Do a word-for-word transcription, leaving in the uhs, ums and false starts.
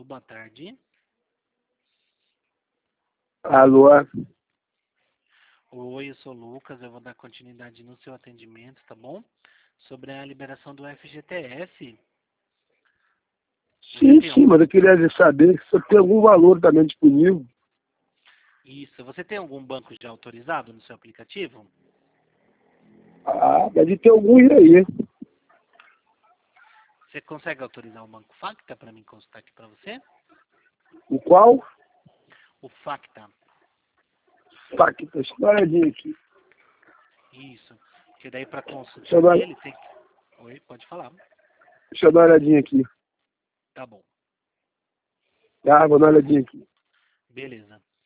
boa tarde. Alô? Oi, eu sou o Lucas, eu vou dar continuidade no seu atendimento, tá bom? Sobre a liberação do F G T S. Sim, tem sim, algum... mas eu queria saber se tem algum valor também disponível. Isso, você tem algum banco já autorizado no seu aplicativo? Ah, deve ter alguns aí. Você consegue autorizar o Banco Facta para mim consultar aqui para você? O qual? O Facta. Tá aqui, tá espalhadinho aqui. Isso. Porque daí para Deixa consultar eu, dar, nele tem que... Oi, pode falar. deixa eu dar uma olhadinha aqui. Tá bom. Ah, vou dar uma olhadinha aqui. Beleza.